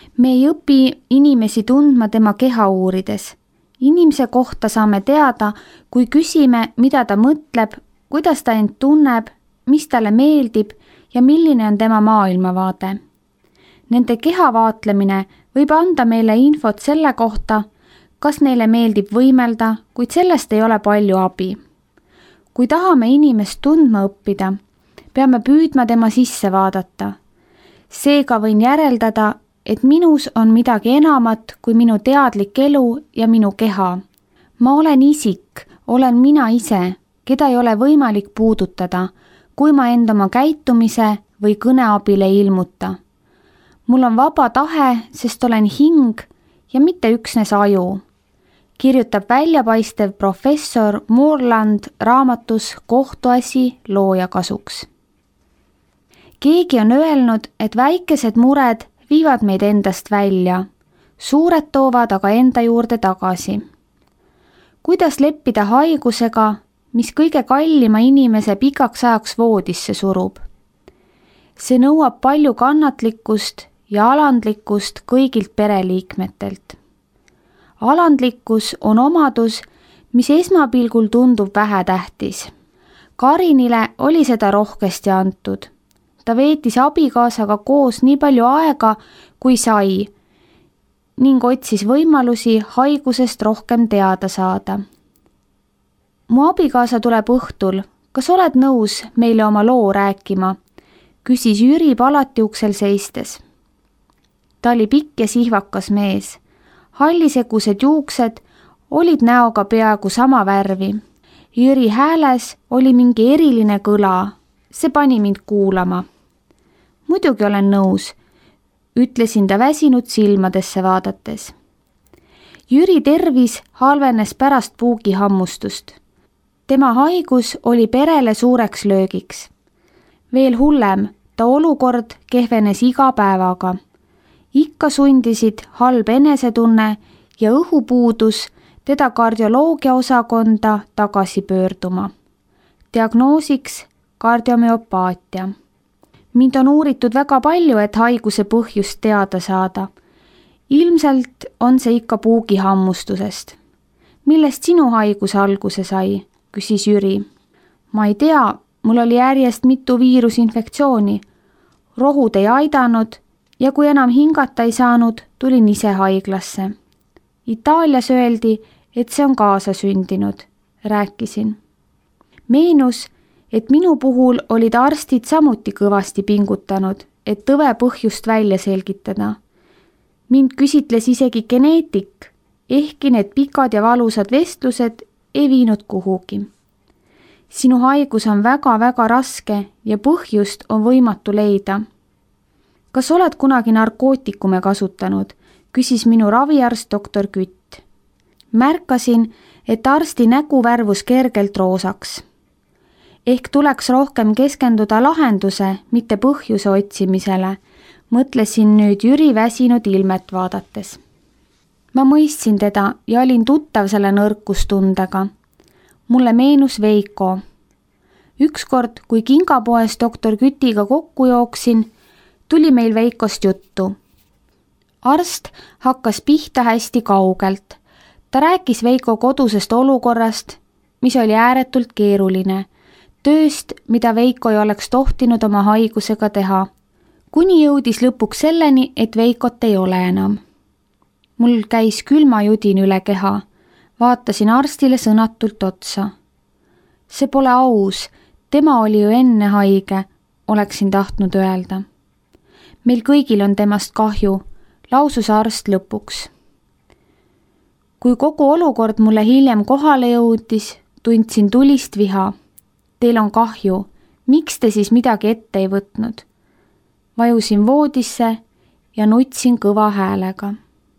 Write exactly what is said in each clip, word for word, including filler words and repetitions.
Me ei õpi inimesi tundma tema keha uurides. Inimese kohta saame teada, kui küsime, mida ta mõtleb, kuidas ta end tunneb, mis talle meeldib ja milline on tema maailmavaade. Nende keha vaatlemine võib anda meile infot selle kohta, kas neile meeldib võimelda, kuid sellest ei ole palju abi. Kui tahame inimest tundma õppida, peame püüdma tema sisse vaadata. Seega võin järeldada, et minus on midagi enamat kui minu teadlik elu ja minu keha. Ma olen isik, olen mina ise, keda ei ole võimalik puudutada, kui ma end oma käitumise või kõne abil ei ilmuta. Mul on vaba tahe, sest olen hing ja mitte üksnes aju, kirjutab väljapaistev professor Moorland raamatus Kohtuasi looja kasuks. Keegi on öelnud, et väikesed mured viivad meid endast välja, suured toovad aga enda juurde tagasi. Kuidas leppida haigusega, mis kõige kallima inimese pikaks ajaks voodisse surub? See nõuab palju kannatlikkust ja alandlikkust kõigilt pereliikmetelt. Alandlikkus on omadus, mis esmapilgul tundub vähetähtis. Karinile oli seda rohkesti antud. Ta veetis abikaasaga koos nii palju aega, kui sai, ning otsis võimalusi haigusest rohkem teada saada. Mu abikaasa tuleb õhtul, kas oled nõus meile oma loo rääkima? Küsis Jüri palati uksel seistes. Ta oli pikk ja sihvakas mees. Hallisegused juuksed olid näoga peaaegu sama värvi. Jüri hääles oli mingi eriline kõla. See pani mind kuulama. Muidugi olen nõus, ütlesin ta väsinud silmadesse vaadates. Jüri tervis halvenes pärast puugihammustust. Tema haigus oli perele suureks löögiks. Veel hullem, ta olukord kehvenes iga päevaga. Ikka sundisid halb enesetunne ja õhupuudus teda kardioloogia osakonda tagasi pöörduma. Diagnoosiks kardiomüopaatia. Mind on uuritud väga palju, et haiguse põhjust teada saada. Ilmselt on see ikka puugihammustusest. Millest sinu haigus alguse sai, küsis Jüri. Ma ei tea, mul oli järjest mitu viirusinfektsiooni. Rohud ei aidanud ja kui enam hingata ei saanud, tulin ise haiglasse. Itaalias öeldi, et see on kaasasündinud, rääkisin. Meenus, et minu puhul olid arstid samuti kõvasti pingutanud, et tõve põhjust välja selgitada. Mind küsitles isegi geneetik, ehkki need pikad ja valusad vestlused ei viinud kuhugi. Sinu haigus on väga-väga raske ja põhjust on võimatu leida. Kas oled kunagi narkootikume kasutanud, küsis minu raviarst doktor Kütt. Märkasin, et arsti nägu värvus kergelt roosaks. Ehk tuleks rohkem keskenduda lahenduse, mitte põhjuse otsimisele, mõtlesin nüüd Jüri väsinud ilmet vaadates. Ma mõistsin teda ja olin tuttav selle nõrkustundega. Mulle meenus Veiko. Ükskord, kui kingapoes doktor Kütiga kokku jooksin, tuli meil Veikost juttu. Arst hakkas pihta hästi kaugelt. Ta rääkis Veiko kodusest olukorrast, mis oli ääretult keeruline, tööst, mida Veiko ei oleks tohtinud oma haigusega teha, kuni jõudis lõpuks selleni, et Veikot ei ole enam. Mul käis külmajudin üle keha, vaatasin arstile sõnatult otsa. See pole aus, tema oli ju enne haige, oleksin tahtnud öelda. Meil kõigil on temast kahju, lausus arst lõpuks. Kui kogu olukord mulle hiljem kohale jõudis, tundsin tulist viha. Teil on kahju, miks te siis midagi ette ei võtnud? Vajusin voodisse ja nutsin kõva häälega.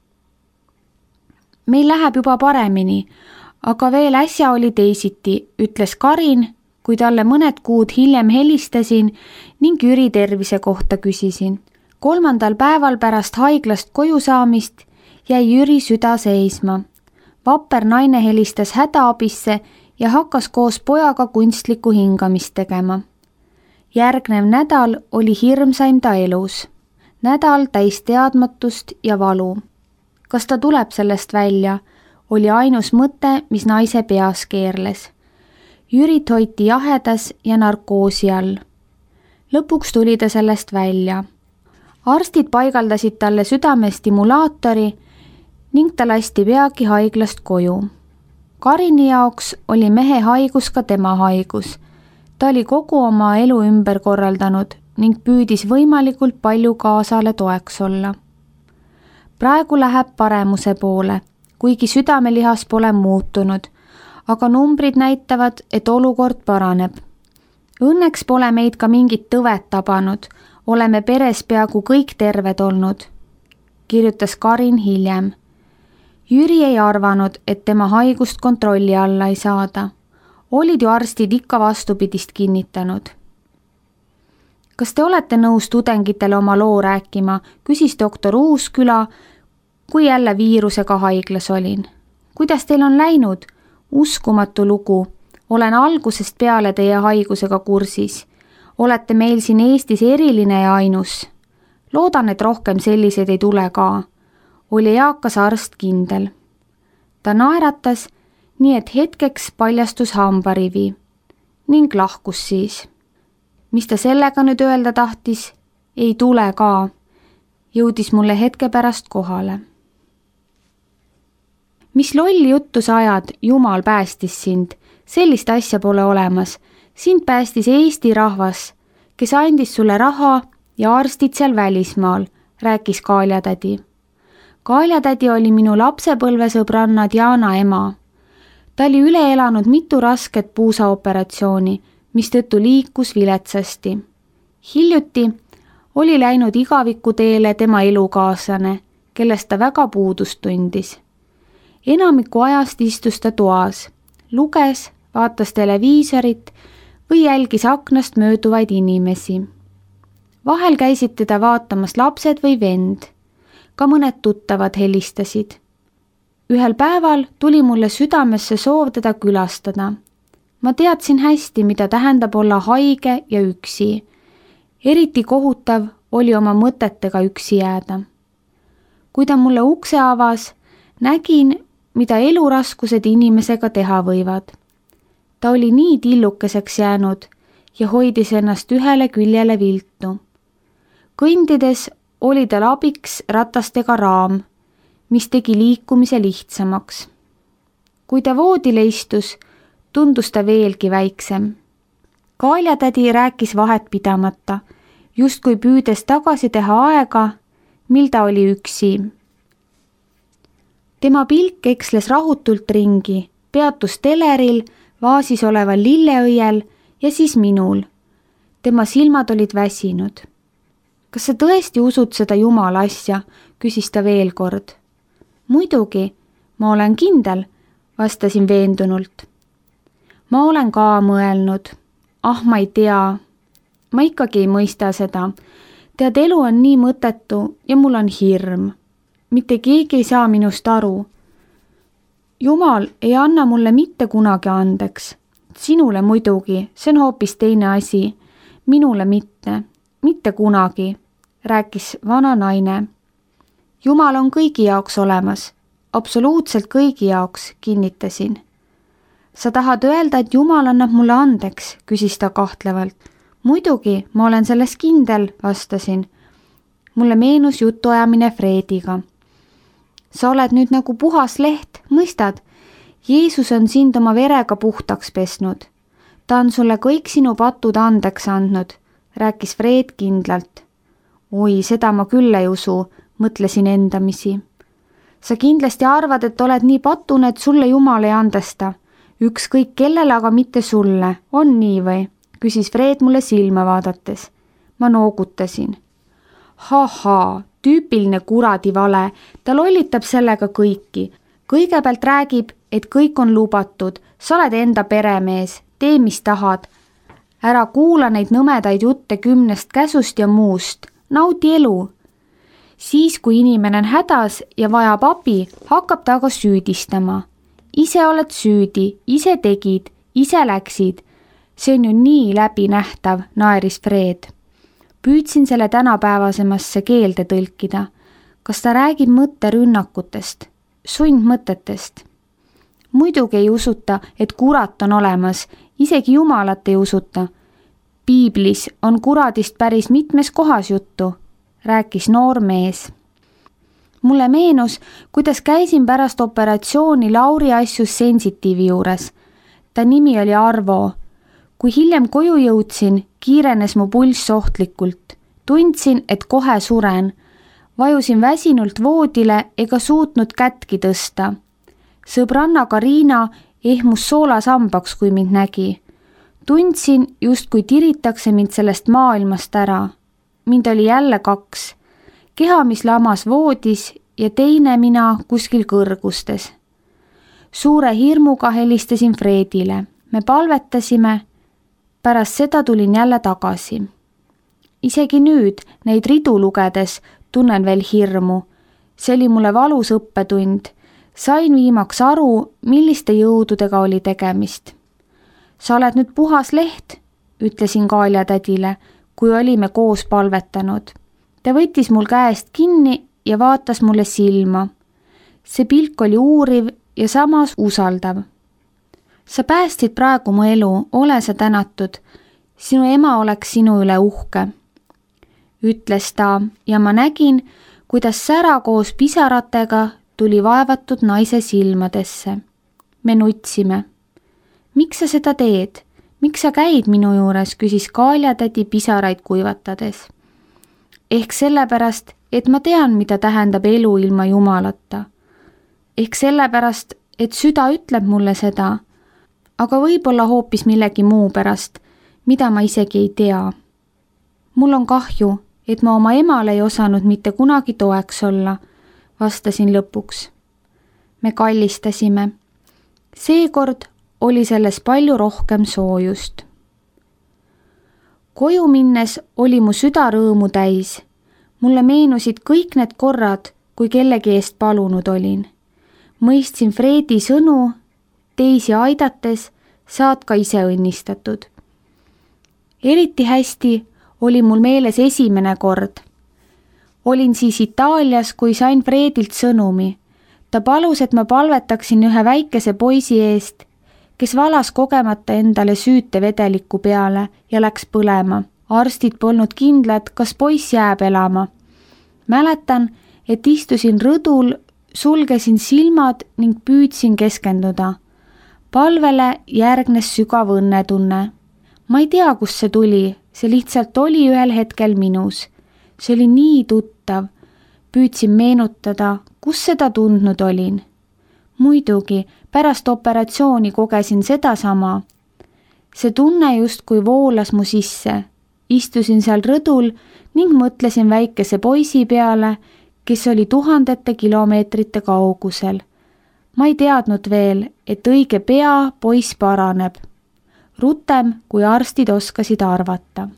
Meil läheb juba paremini, aga veel äsja oli teisiti, ütles Karin, kui talle mõned kuud hiljem helistasin ning Jüri tervise kohta küsisin. Kolmandal päeval pärast haiglast koju saamist jäi Jüri süda seisma. Vapper naine helistas hädaabisse ja hakkas koos pojaga kunstlikku hingamist tegema. Järgnev nädal oli hirmsaim ta elus. nädal täis teadmatust ja valu. Kas ta tuleb sellest välja, oli ainus mõte, mis naise peas keerles. Jürit hoiti jahedas ja narkoosi all. Lõpuks tuli ta sellest välja. Arstid paigaldasid talle südamestimulaatori ning ta lasti peagi haiglast koju. Karini jaoks oli mehe haigus ka tema haigus. Ta oli kogu oma elu ümber korraldanud ning püüdis võimalikult palju kaasale toeks olla. Praegu läheb paremuse poole, kuigi südamelihas pole muutunud, aga numbrid näitavad, et olukord paraneb. Õnneks pole meid ka mingit tõvet tabanud, oleme peres peaaegu kõik terved olnud, kirjutas Karin hiljem. Jüri ei arvanud, et tema haigust kontrolli alla ei saada. Olid ju arstid ikka vastupidist kinnitanud. Kas te olete nõus tudengitele oma loo rääkima, küsis doktor Uusküla, kui jälle viirusega haiglas olin. Kuidas teil on läinud? Uskumatu lugu. Olen algusest peale teie haigusega kursis. Olete meil siin Eestis eriline ja ainus. Loodan, et rohkem selliseid ei tule ka. Oli eakas arst kindel. Ta naeratas, nii et hetkeks paljastus hambarivi ning lahkus siis. Mis ta sellega nüüd öelda tahtis? Ei tule ka. Jõudis mulle hetke pärast kohale. Mis lolli juttu sa ajad, Jumal päästis sind. Sellist asja pole olemas. Sind päästis Eesti rahvas, kes andis sulle raha ja arstid seal välismaal, rääkis Kaaljatädi. Kaaljatädi oli minu lapsepõlvesõbranna Diana ema. Ta oli üle elanud mitu rasket puusaoperatsiooni, mis tõttu liikus viletsasti. Hiljuti oli läinud igaviku teele tema elukaaslane, kellest ta väga puudust tundis. Enamiku ajast istus ta toas, luges, vaatas televiisorit või jälgis aknast mööduvaid inimesi. Vahel käisid teda vaatamas lapsed või vend. Ka mõned tuttavad helistasid. Ühel päeval tuli mulle südamesse soov teda külastada. Ma teadsin hästi, mida tähendab olla haige ja üksi. Eriti kohutav oli oma mõtetega üksi jääda. Kui ta mulle ukse avas, nägin, mida eluraskused inimesega teha võivad. Ta oli nii tillukeseks jäänud ja hoidis ennast ühele küljele viltu. Kõndides oli tal abiks ratastega raam, mis tegi liikumise lihtsamaks. Kui ta voodile istus, tundus ta veelgi väiksem. Kaaljatädi rääkis vahet pidamata, justkui püüdes tagasi teha aega, mil ta oli üksi. Tema pilk eksles rahutult ringi, peatus teleril, vaasis oleval lilleõiel ja siis minul. Tema silmad olid väsinud. Kas sa tõesti usud seda Jumala asja, küsis ta veel kord. Muidugi, ma olen kindel, vastasin veendunult. Ma olen ka mõelnud. Ah, ma ei tea. Ma ikkagi ei mõista seda. Tead, elu on nii mõttetu ja mul on hirm. Mitte keegi ei saa minust aru. Jumal ei anna mulle mitte kunagi andeks. Sinule muidugi, see on hoopis teine asi. Minule mitte, mitte kunagi, rääkis vana naine. Jumal on kõigi jaoks olemas. Absoluutselt kõigi jaoks, kinnitasin. Sa tahad öelda, et Jumal annab mulle andeks, küsis ta kahtlevalt. Muidugi, ma olen selles kindel, vastasin. Mulle meenus jutuajamine Frediga. Sa oled nüüd nagu puhas leht, mõistad? Jeesus on sind oma verega puhtaks pesnud. Ta on sulle kõik sinu patud andeks andnud, rääkis Fred kindlalt. Oi, seda ma küll ei usu, mõtlesin endamisi. Sa kindlasti arvad, et oled nii patune, et sulle Jumal ei andesta. Ükskõik kellele, aga mitte sulle. On nii või? Küsis Fred mulle silma vaadates. Ma noogutasin. Haha, tüüpiline kuradi vale. Ta lollitab sellega kõiki. Kõigepealt räägib, et kõik on lubatud. Sa oled enda peremees. Tee, mis tahad. Ära kuula neid nõmedaid jutte kümnest käsust ja muust. Naudi elu. Siis, kui inimene on hädas ja vajab abi, hakkab ta aga süüdistama. Ise oled süüdi, ise tegid, ise läksid. See on ju nii läbinähtav, naeris Fred. Püüdsin selle tänapäevasemasse keelde tõlkida. Kas ta räägib mõtterünnakutest, sundmõtetest? Muidugi ei usuta, et kurat on olemas, isegi Jumalat ei usuta. Piiblis on kuradist päris mitmes kohas juttu, rääkis noor mees. Mulle meenus, kuidas käisin pärast operatsiooni Lauri asjus sensitiivi juures. Ta nimi oli Arvo. Kui hiljem koju jõudsin, kiirenes mu pulss ohtlikult. Tundsin, et kohe suren. Vajusin väsinult voodile ega suutnud kätki tõsta. Sõbranna Karina ehmus soolasambaks, kui mind nägi. Tundsin, just kui tiritakse mind sellest maailmast ära. Mind oli jälle kaks. Keha, mis lamas voodis ja teine mina kuskil kõrgustes. Suure hirmuga helistasin Fredile. Me palvetasime. Pärast seda tulin jälle tagasi. Isegi nüüd, neid ridu lugedes, tunnen veel hirmu. See oli mulle valus õppetund. Sain viimaks aru, milliste jõududega oli tegemist. Sa oled nüüd puhas leht, ütlesin Kaalja tädile, kui olime koos palvetanud. Ta võttis mul käest kinni ja vaatas mulle silma. See pilk oli uuriv ja samas usaldav. Sa päästsid praegu mu elu, ole sa tänatud. Sinu ema oleks sinu üle uhke, ütles ta ja ma nägin, kuidas sära koos pisaratega tuli vaevatud naise silmadesse. Me nutsime. Miks sa seda teed? Miks sa käid minu juures, küsis Kaalja tädi pisaraid kuivatades. Ehk sellepärast, et ma tean, mida tähendab elu ilma Jumalata. Ehk sellepärast, et süda ütleb mulle seda, aga võib-olla hoopis millegi muu pärast, mida ma isegi ei tea. Mul on kahju, et ma oma emale ei osanud mitte kunagi toeks olla, vastasin lõpuks. Me kallistasime. Seekord oli selles palju rohkem soojust. Koju minnes oli mu süda rõõmu täis. Mulle meenusid kõik need korrad, kui kellegi eest palunud olin. Mõistsin Fredi sõnu, teisi aidates saad ka ise õnnistatud. Eriti hästi oli mul meeles esimene kord. Olin siis Itaalias, kui sain Fredilt sõnumi. Ta palus, et ma palvetaksin ühe väikese poisi eest, kes valas kogemata endale süüte vedeliku peale ja läks põlema. Arstid polnud kindlad, kas poiss jääb elama. Mäletan, et istusin rõdul, sulgesin silmad ning püüdsin keskenduda. Palvele järgnes sügav õnnetunne. Ma ei tea, kust see tuli, see lihtsalt oli ühel hetkel minus. See oli nii tuttav. Püüdsin meenutada, kus seda tundnud olin. Muidugi, pärast operatsiooni kogesin sedasama. See tunne justkui voolas mu sisse. Istusin seal rõdul ning mõtlesin väikese poisi peale, kes oli tuhandete kilomeetrite kaugusel. Ma ei teadnud veel, et õige pea poiss paraneb. Rutem, kui arstid oskasid arvata.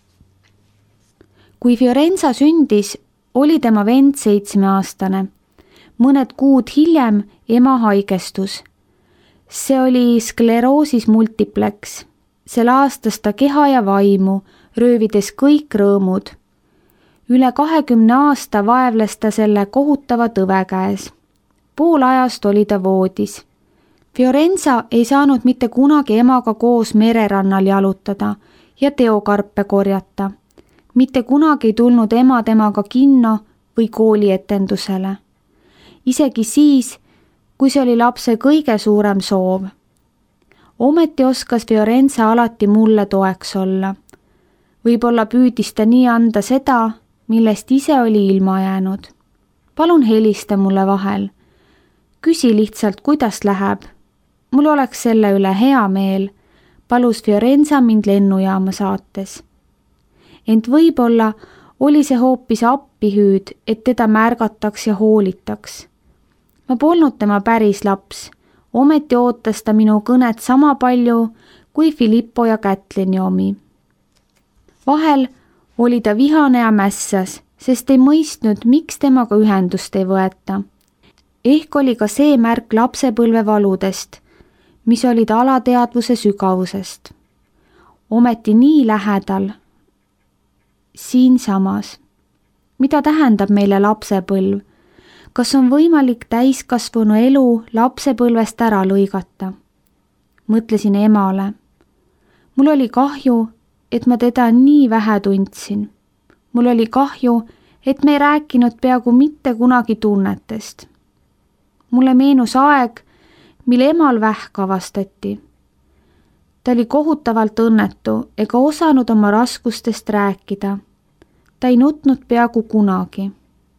Kui Fiorenza sündis, oli tema vend seitsmeaastane. Mõned kuud hiljem ema haigestus. See oli skleroosis multiplex. See laastas ta keha ja vaimu, röövides kõik rõõmud. Üle kahekümne aasta vaevles ta selle kohutava tõve käes. Pool ajast oli ta voodis. Fiorenza ei saanud mitte kunagi emaga koos mererannal jalutada ja teokarpe korjata. Mitte kunagi ei tulnud ema temaga kinno või koolietendusele. Isegi siis, kui see oli lapse kõige suurem soov. Ometi oskas Fiorenza alati mulle toeks olla. Võib-olla püüdis ta nii anda seda, millest ise oli ilma jäänud. Palun helista mulle vahel. Küsi lihtsalt, kuidas läheb. Mul oleks selle üle hea meel, palus Fiorenza mind lennujaama saates. Ent võib-olla oli see hoopis appihüüd, et teda märgataks ja hoolitaks. Ma polnud tema päris laps, ometi ootas ta minu kõnet sama palju kui Filippo ja Kätlini omi. Vahel oli ta vihane ja mässas, sest ei mõistnud, miks temaga ühendust ei võeta. Ehk oli ka see märk lapsepõlve valudest, mis olid alateadvuse sügavusest. Ometi nii lähedal. siinsamas. Mida tähendab meile lapsepõlv? Kas on võimalik täiskasvanu elu lapsepõlvest ära lõigata? Mõtlesin emale. Mul oli kahju, et ma teda nii vähe tundsin. Mul oli kahju, et me ei rääkinud peaaegu mitte kunagi tunnetest. Mulle meenus aeg, mil emal vähk avastati. Ta oli kohutavalt õnnetu ega osanud oma raskustest rääkida. Ta ei nutnud peaaegu kunagi.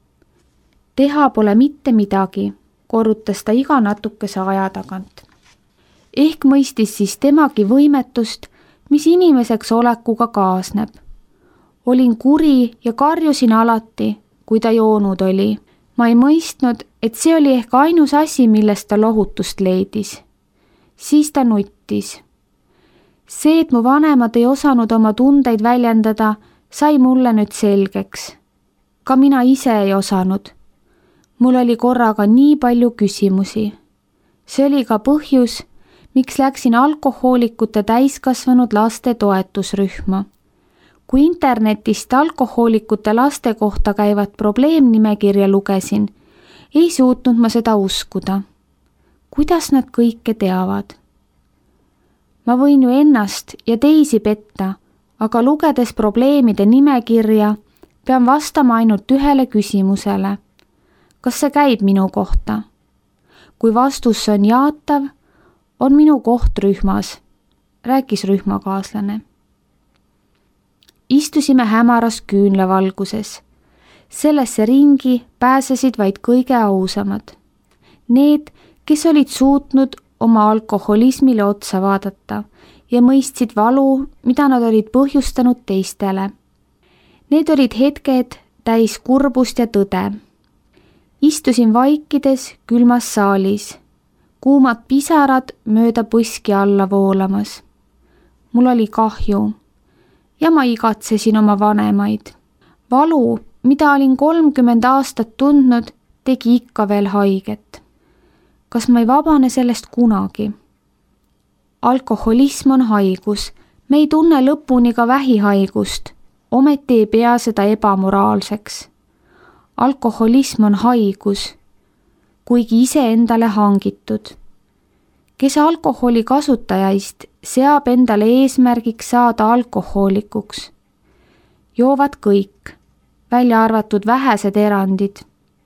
Teha pole mitte midagi, korrutas ta iga natukese aja tagant. Ehk mõistis siis temagi võimetust, mis inimeseks olekuga kaasneb. Olin kuri ja karjusin alati, kui ta joonud oli. Ma ei mõistnud, et see oli ehk ainus asi, millest ta lohutust leidis. Siis ta nuttis. See, et mu vanemad ei osanud oma tundeid väljendada, sai mulle nüüd selgeks. Ka mina ise ei osanud. Mul oli korraga nii palju küsimusi. See oli ka põhjus, miks läksin alkohoolikute täiskasvanud laste toetusrühma. Kui internetist alkohoolikute laste kohta käivat probleemnimekirja lugesin, ei suutnud ma seda uskuda. Kuidas nad kõike teavad? Ma võin ju ennast ja teisi petta, aga lugedes probleemide nimekirja, pean vastama ainult ühele küsimusele. Kas see käib minu kohta? Kui vastus on jaatav, on minu koht rühmas, rääkis rühmakaaslane. Istusime hämaras küünlavalguses. Sellesse ringi pääsesid vaid kõige ausamad. Need, kes olid suutnud oma alkoholismile otsa vaadata ja mõistsid valu, mida nad olid põhjustanud teistele. Need olid hetked täis kurbust ja tõde. Istusin vaikides külmas saalis, kuumad pisarad mööda põski alla voolamas. Mul oli kahju ja ma igatsesin oma vanemaid. Valu, mida olin kolmkümmend aastat tundnud, tegi ikka veel haiget. Kas ma ei vabane sellest kunagi? Alkoholism on haigus. Me ei tunne lõpuni ka vähihaigust. Ometi ei pea seda ebamoraalseks. Alkoholism on haigus, kuigi ise endale hangitud. Kes alkoholi kasutajaist seab endale eesmärgiks saada alkohoolikuks. Joovad kõik, välja arvatud vähesed erandid.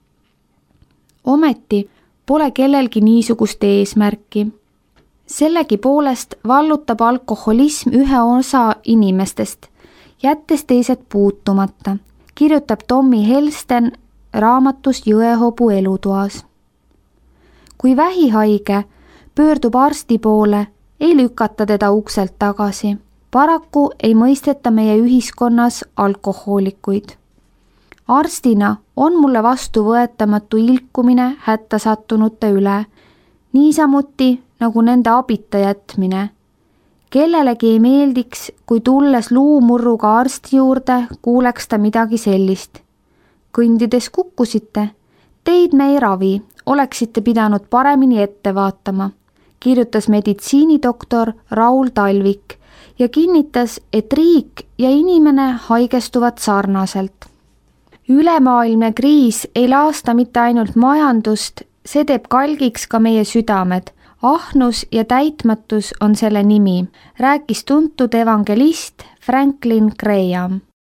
Ometi pole kellelgi niisugust eesmärki. Sellegi poolest vallutab alkoholism ühe osa inimestest, jättes teised puutumata, kirjutab Tommy Helsten raamatus Jõehobu elutoas. Kui vähihaige pöördub arsti poole, ei lükata teda ukselt tagasi. Paraku ei mõisteta meie ühiskonnas alkohoolikuid. Arstina on mulle vastuvõetamatu ilkumine hätta sattunute üle, niisamuti nagu nende abita jätmine. Kellelegi ei meeldiks, kui tulles luumurruga arsti juurde, kuuleks ta midagi sellist. Kõndides kukkusite, teid me ei ravi, oleksite pidanud paremini ette vaatama, kirjutas meditsiinidoktor Raul Talvik ja kinnitas, et riik ja inimene haigestuvad sarnaselt. Ülemaailmne kriis ei laasta mitte ainult majandust, see teeb kalgiks ka meie südamed. Ahnus ja täitmatus on selle nimi, rääkis tuntud evangelist Franklin Graham.